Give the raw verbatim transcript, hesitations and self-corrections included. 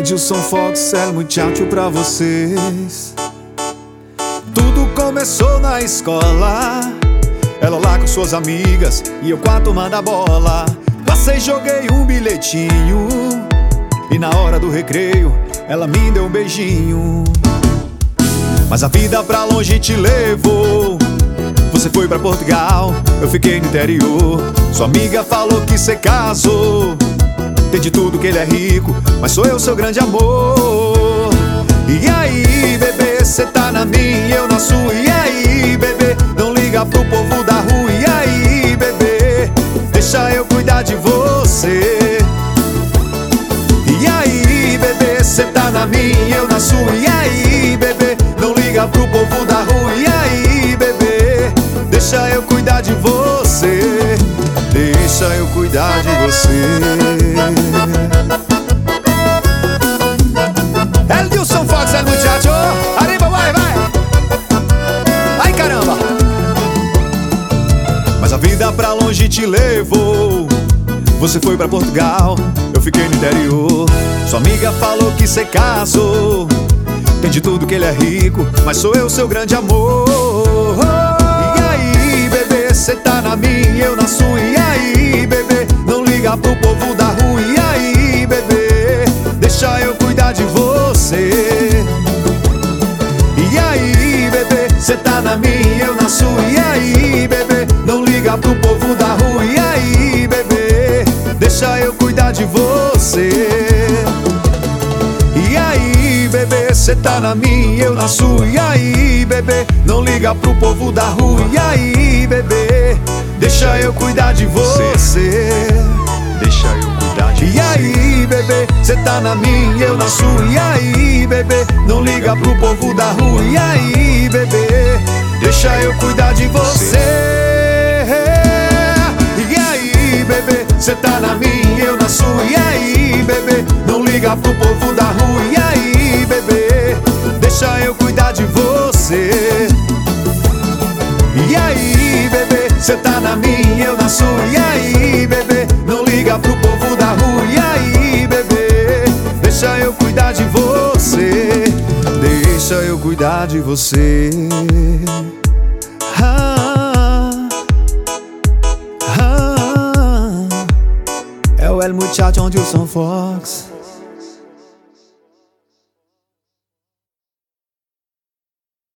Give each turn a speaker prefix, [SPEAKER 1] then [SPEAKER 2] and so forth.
[SPEAKER 1] Edilson Fox, El Muchacho pra vocês. Tudo começou na escola, ela lá com suas amigas e eu com a turma da bola. Passei, joguei um bilhetinho e na hora do recreio ela me deu um beijinho. Mas a vida pra longe te levou, você foi pra Portugal, eu fiquei no interior. Sua amiga falou que cê casou, tem de tudo que ele é rico, mas sou eu seu grande amor. E aí, bebê, cê tá na minha, eu na sua. E aí, bebê, não liga pro povo da rua. E aí, bebê, deixa eu cuidar de você. E aí, bebê, cê tá na minha, eu na sua. E aí, bebê, não liga pro povo da rua. E aí, bebê, deixa eu cuidar de você. Deixa eu cuidar de você. Edilson Fox, El Muchacho, arriba, vai, vai. Ai, caramba. Mas a vida pra longe te levou, você foi pra Portugal, eu fiquei no interior. Sua amiga falou que cê casou, tem de tudo que ele é rico, mas sou eu seu grande amor. E aí, bebê, cê tá na minha, eu na sua. E aí, bebê, não liga pro povo da rua. E aí, bebê, deixa eu cuidar de você. E aí, bebê, cê tá na minha, eu na sua. E aí, bebê, não liga pro povo da rua. E aí, bebê, deixa eu cuidar de você. E aí, bebê, cê tá na minha, eu na sua. E aí, bebê, não liga pro povo da rua. E aí, bebê, deixa eu cuidar de você.
[SPEAKER 2] Deixa eu cuidar de
[SPEAKER 1] E aí, bebê, cê tá na minha, eu na sua. E aí, bebê, não liga pro povo da rua. E aí, bebê, deixa eu cuidar de você. E aí, bebê, cê tá na minha, eu na sua. E aí, bebê, não liga pro povo da rua. E aí, bebê, deixa eu cuidar de você. E aí, bebê, cê tá na minha, eu na sua. E aí, bebê, não liga pro povo da rua. E aí, bebê, deixa eu cuidar de você. Deixa eu cuidar de você. Ah, ah, é o El Muchacho Edilson Fox.